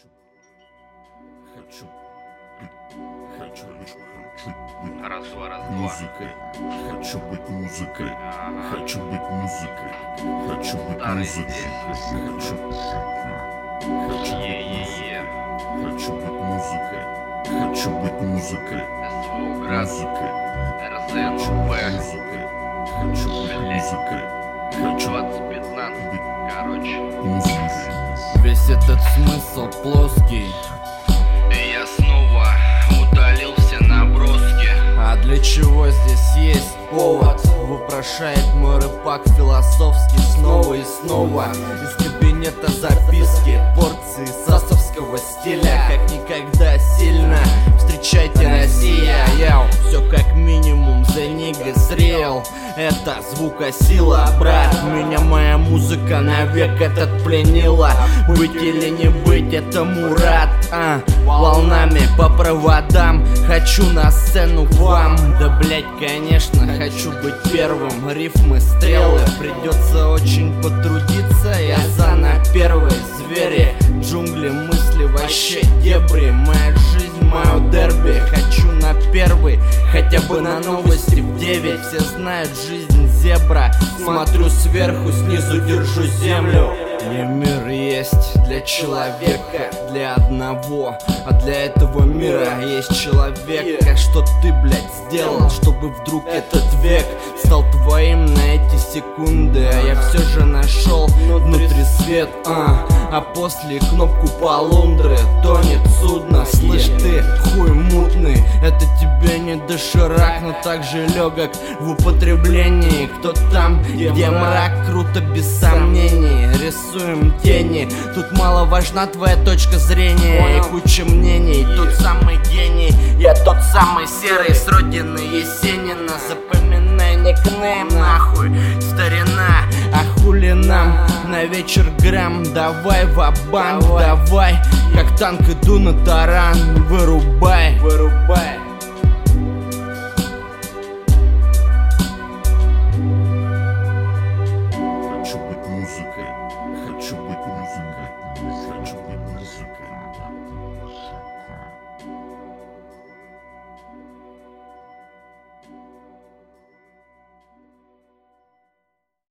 Раз-два. Музыкой. Хочу быть музыкой. Хочу быть музыкой. Хочу быть музыкой. Хочу быть музыкой. Хочу быть музыкой. Музыкой. Хочу быть музыкой. Хочу 2015, короче. музыкой. Весь этот смысл плоский. И я снова удалил все наброски. А для чего здесь есть повод? Вопрошает мой рэпак философски снова и снова. Из кабинета записки, порции сасовского стиля. Как никогда сильно встречайте, Россия. Яу, все как минимум за niggas real. Это звукосила, брат. Меня моя музыка навек этот пленила. Быть или не быть, это Мурат. Волнами по проводам хочу на сцену к вам. Да блять, конечно, хочу быть первым. Рифмы, стрелы, придется очень потрудиться. Я за на первой звери, джунгли, мысли, вообще дебри. Моя жизнь, мое дерби. Хочу на первый, хотя бы на новости в 9. Все знают жизнь зебра. Смотрю сверху, снизу держу землю. И мир есть для человека, для одного. А для этого мира есть человека. Что ты, блядь, сделал, чтобы вдруг этот век стал твоим на эти секунды? А я все же нашел внутри свет, а после кнопку полундры. Тонет судно, слышь ты, хуй мутный. Это тебе не доширак, но также легок в употреблении. Кто там, где мрак, круто без сомнений. Рисуем тени, тут мало важна твоя точка зрения. И куча мнений, тот самый гений. Я тот самый серый с родины Есенина. Запоминай никнейм, нахуй, старина. А хули нам на вечер грамм? Давай ва-банк, давай. Как танк иду на таран, вырубай.